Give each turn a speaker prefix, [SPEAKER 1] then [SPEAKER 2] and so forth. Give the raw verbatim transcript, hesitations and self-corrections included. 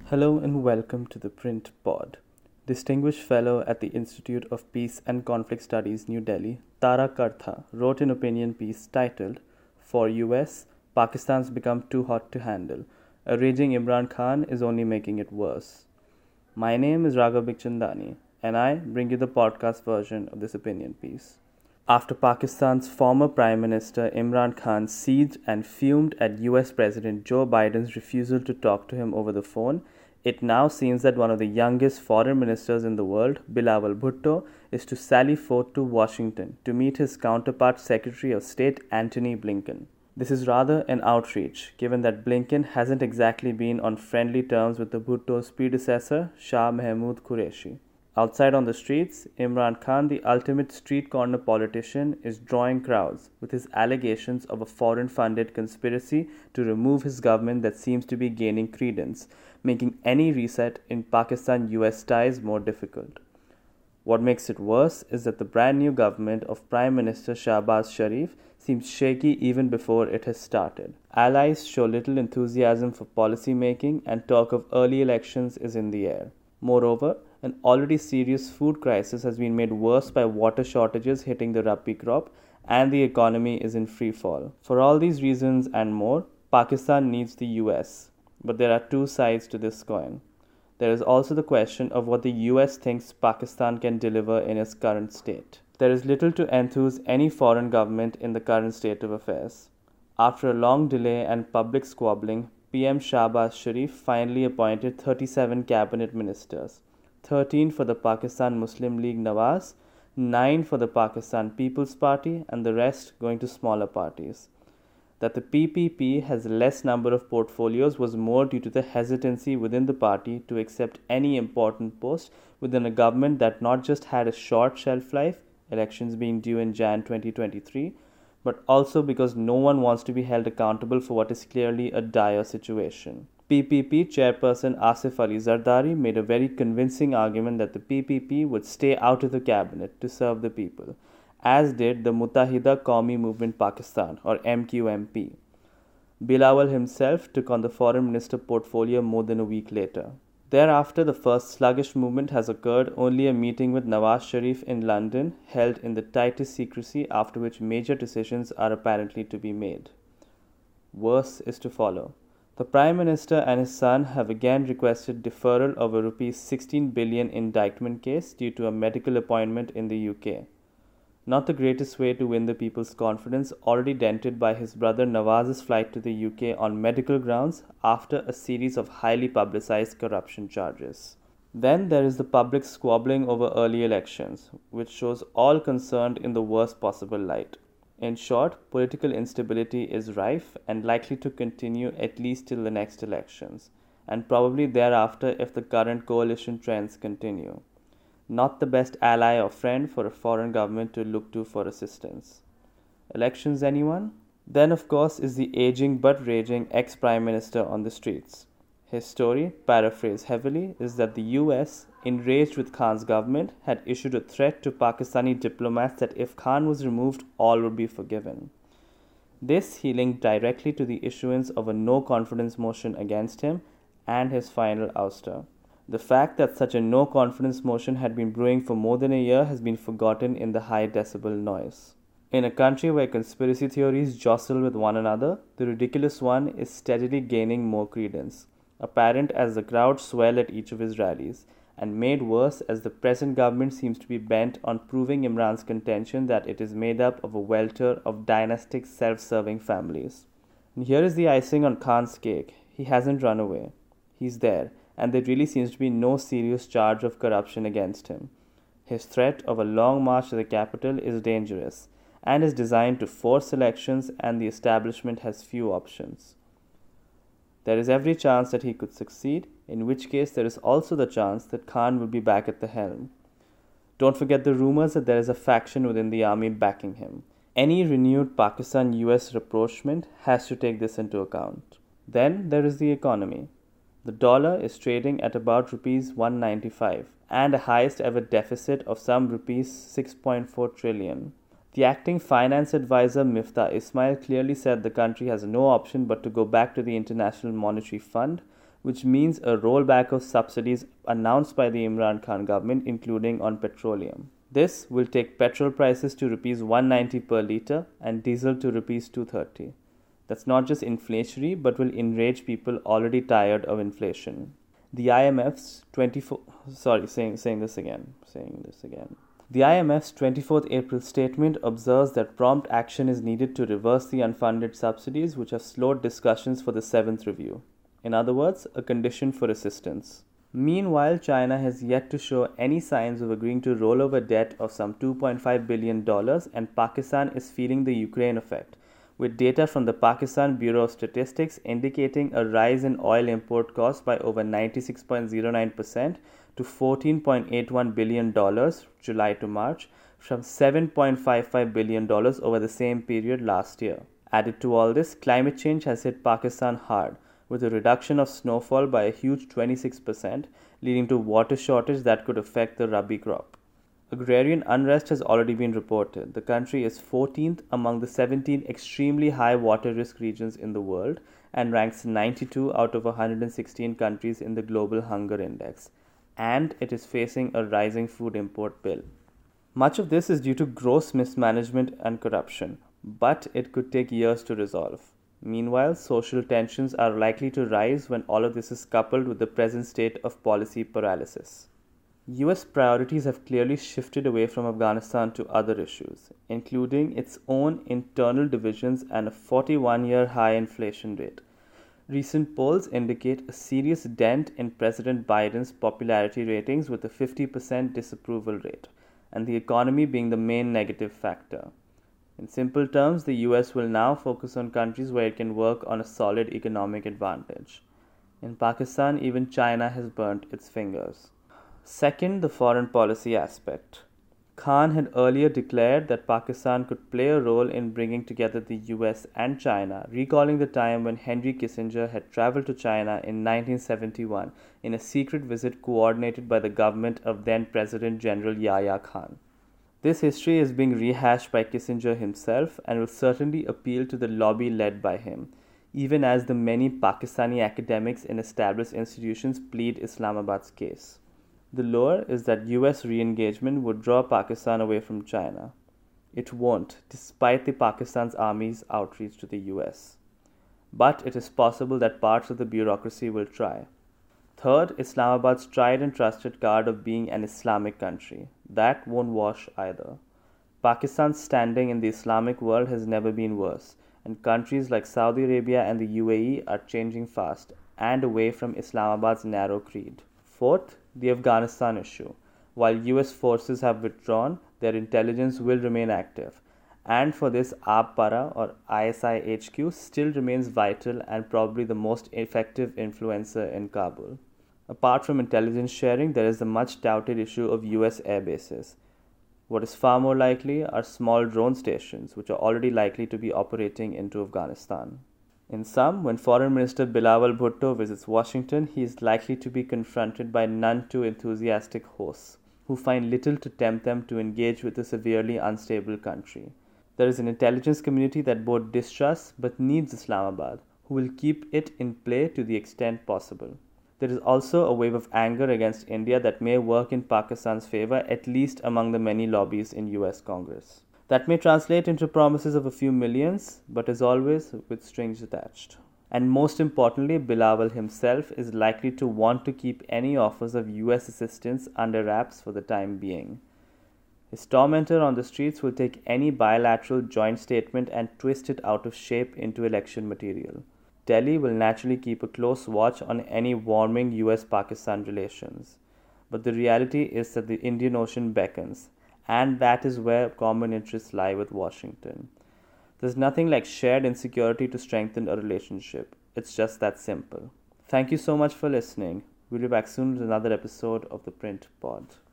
[SPEAKER 1] Hello and welcome to the Print Pod. Distinguished Fellow at the Institute of Peace and Conflict Studies, New Delhi, Tara Kartha wrote an opinion piece titled, For U S, Pakistan's become too hot to handle. A raging Imran Khan is only making it worse. My name is Raghav Bikhchandani, and I bring you the podcast version of this opinion piece. After Pakistan's former Prime Minister Imran Khan seethed and fumed at U S President Joe Biden's refusal to talk to him over the phone, it now seems that one of the youngest foreign ministers in the world, Bilawal Bhutto, is to sally forth to Washington to meet his counterpart Secretary of State Antony Blinken. This is rather an outreach, given that Blinken hasn't exactly been on friendly terms with the Bhutto's predecessor, Shah Mahmood Qureshi. Outside on the streets, Imran Khan, the ultimate street corner politician, is drawing crowds with his allegations of a foreign funded conspiracy to remove his government that seems to be gaining credence, making any reset in Pakistan U S ties more difficult. What makes it worse is that the brand new government of Prime Minister Shahbaz Sharif seems shaky even before it has started. Allies show little enthusiasm for policy making, and talk of early elections is in the air. Moreover, an already serious food crisis has been made worse by water shortages hitting the Rabi crop, and the economy is in free fall. For all these reasons and more, Pakistan needs the U S. But there are two sides to this coin. There is also the question of what the U S thinks Pakistan can deliver in its current state. There is little to enthuse any foreign government in the current state of affairs. After a long delay and public squabbling, P M Shahbaz Sharif finally appointed thirty-seven cabinet ministers. thirteen for the Pakistan Muslim League Nawaz, nine for the Pakistan People's Party, and the rest going to smaller parties. That the P P P has less number of portfolios was more due to the hesitancy within the party to accept any important post within a government that not just had a short shelf life, elections being due in January twenty twenty-three, but also because no one wants to be held accountable for what is clearly a dire situation. P P P chairperson Asif Ali Zardari made a very convincing argument that the P P P would stay out of the cabinet to serve the people, as did the Muttahida Qawmi Movement Pakistan, or M Q M P. Bilawal himself took on the foreign minister portfolio more than a week later. Thereafter, the first sluggish movement has occurred, only a meeting with Nawaz Sharif in London, held in the tightest secrecy, after which major decisions are apparently to be made. Worse is to follow. The Prime Minister and his son have again requested deferral of a rupees sixteen billion indictment case due to a medical appointment in the U K. Not the greatest way to win the people's confidence, already dented by his brother Nawaz's flight to the U K on medical grounds after a series of highly publicized corruption charges. Then there is the public squabbling over early elections, which shows all concerned in the worst possible light. In short, political instability is rife and likely to continue at least till the next elections, and probably thereafter if the current coalition trends continue. Not the best ally or friend for a foreign government to look to for assistance. Elections, anyone? Then, of course, is the aging but raging ex-Prime Minister on the streets. His story, paraphrased heavily, is that the U S, enraged with Khan's government, had issued a threat to Pakistani diplomats that if Khan was removed, all would be forgiven. This he linked directly to the issuance of a no-confidence motion against him and his final ouster. The fact that such a no-confidence motion had been brewing for more than a year has been forgotten in the high-decibel noise. In a country where conspiracy theories jostle with one another, the ridiculous one is steadily gaining more credence, apparent as the crowd swell at each of his rallies, and made worse as the present government seems to be bent on proving Imran's contention that it is made up of a welter of dynastic self-serving families. And here is the icing on Khan's cake. He hasn't run away. He's there, and there really seems to be no serious charge of corruption against him. His threat of a long march to the capital is dangerous, and is designed to force elections, and the establishment has few options. There is every chance that he could succeed, in which case there is also the chance that Khan will be back at the helm. Don't forget the rumors that there is a faction within the army backing him. Any renewed Pakistan-U S rapprochement has to take this into account. Then there is the economy. The dollar is trading at about rupees one ninety-five, and a highest ever deficit of some rupees six point four trillion. The acting finance advisor Miftah Ismail clearly said the country has no option but to go back to the International Monetary Fund, which means a rollback of subsidies announced by the Imran Khan government, including on petroleum. This will take petrol prices to rupees one ninety per litre and diesel to rupees two thirty. That's not just inflationary, but will enrage people already tired of inflation. The I M F's twenty-four sorry saying saying this again saying this again. The I M F's twenty-fourth April statement observes that prompt action is needed to reverse the unfunded subsidies which have slowed discussions for the seventh review. In other words, a condition for assistance. Meanwhile, China has yet to show any signs of agreeing to roll over debt of some two point five billion dollars, and Pakistan is feeling the Ukraine effect, with data from the Pakistan Bureau of Statistics indicating a rise in oil import costs by over ninety-six point zero nine percent to fourteen point eight one billion dollars July to March, from seven point five five billion dollars over the same period last year. Added to all this, climate change has hit Pakistan hard, with a reduction of snowfall by a huge twenty-six percent, leading to water shortage that could affect the Rabi crop. Agrarian unrest has already been reported. The country is fourteenth among the seventeen extremely high water risk regions in the world and ranks ninety-two out of one hundred sixteen countries in the Global Hunger Index. And it is facing a rising food import bill. Much of this is due to gross mismanagement and corruption, but it could take years to resolve. Meanwhile, social tensions are likely to rise when all of this is coupled with the present state of policy paralysis. U S priorities have clearly shifted away from Afghanistan to other issues, including its own internal divisions and a forty-one-year high inflation rate. Recent polls indicate a serious dent in President Biden's popularity ratings, with a fifty percent disapproval rate, and the economy being the main negative factor. In simple terms, the U S will now focus on countries where it can work on a solid economic advantage. In Pakistan, even China has burnt its fingers. Second, the foreign policy aspect. Khan had earlier declared that Pakistan could play a role in bringing together the U S and China, recalling the time when Henry Kissinger had traveled to China in nineteen seventy-one in a secret visit coordinated by the government of then President General Yahya Khan. This history is being rehashed by Kissinger himself and will certainly appeal to the lobby led by him, even as the many Pakistani academics in established institutions plead Islamabad's case. The lure is that U S re-engagement would draw Pakistan away from China. It won't, despite the Pakistan's army's outreach to the U S. But it is possible that parts of the bureaucracy will try. Third, Islamabad's tried and trusted card of being an Islamic country. That won't wash either. Pakistan's standing in the Islamic world has never been worse, and countries like Saudi Arabia and the U A E are changing fast and away from Islamabad's narrow creed. Fourth, the Afghanistan issue. While U S forces have withdrawn, their intelligence will remain active. And for this, A B Para or I S I H Q still remains vital and probably the most effective influencer in Kabul. Apart from intelligence sharing, there is the much touted issue of U S air bases. What is far more likely are small drone stations, which are already likely to be operating into Afghanistan. In sum, when Foreign Minister Bilawal Bhutto visits Washington, he is likely to be confronted by none too enthusiastic hosts, who find little to tempt them to engage with a severely unstable country. There is an intelligence community that both distrusts but needs Islamabad, who will keep it in play to the extent possible. There is also a wave of anger against India that may work in Pakistan's favor, at least among the many lobbies in U S Congress. That may translate into promises of a few millions, but as always, with strings attached. And most importantly, Bilawal himself is likely to want to keep any offers of U S assistance under wraps for the time being. His tormentor on the streets will take any bilateral joint statement and twist it out of shape into election material. Delhi will naturally keep a close watch on any warming U S Pakistan relations. But the reality is that the Indian Ocean beckons, and that is where common interests lie with Washington. There's nothing like shared insecurity to strengthen a relationship. It's just that simple. Thank you so much for listening. We'll be back soon with another episode of the Print Pod.